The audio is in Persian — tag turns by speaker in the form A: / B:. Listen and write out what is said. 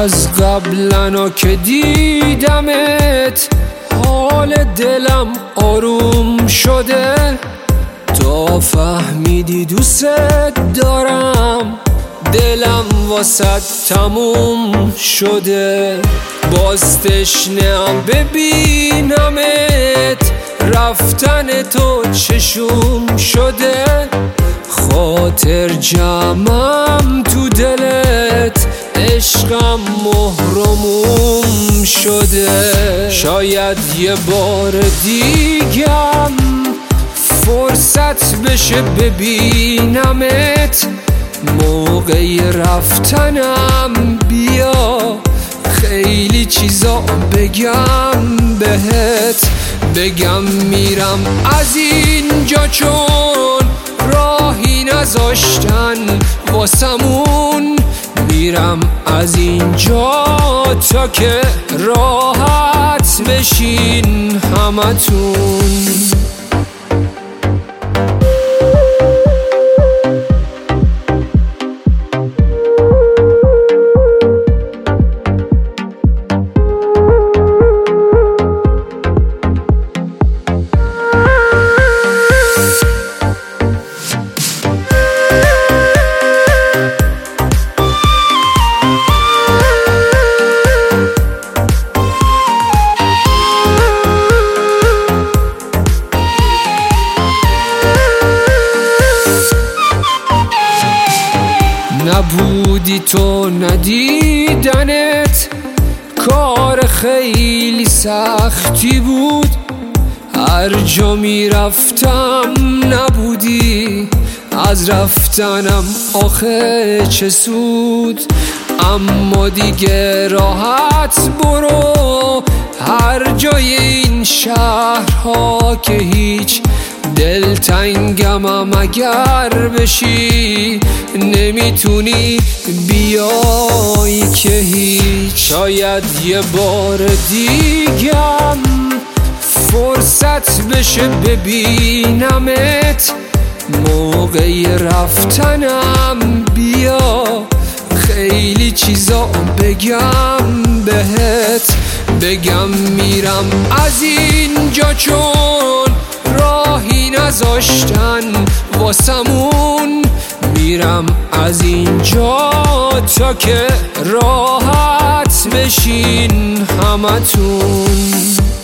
A: از قبلنا که دیدمت حال دلم آروم شده، تا فهمیدی دوست دارم دلم واسه تموم شده. باز تشنه‌ام ببینمت، رفتن تو چشوم شده. خاطر جمعم تو دلت، عشقم مهرموم شده. شاید یه بار دیگم فرصت بشه ببینمت، موقع رفتنم بیا خیلی چیزا بگم بهت. بگم میرم از اینجا چون راهی نذاشتن واسمون، میرم از اینجا تا که راحت بشین همتون. نبودی تو ندیدنت کار خیلی سختی بود، هر جا میرفتم نبودی، از رفتنم آخه چه سود. اما دیگه راحت برو هر جای این شهرها که هیچ دلتنگمم اگر بشی نمیتونی بیای که هیچ. شاید یه بار دیگم فرصت بشه ببینمت، موقع رفتنم بیا خیلی چیزا بگم بهت. بگم میرم از اینجا چون راهی نذاشتن واسمون، میرم از اینجا تا که راحت بشین همتون.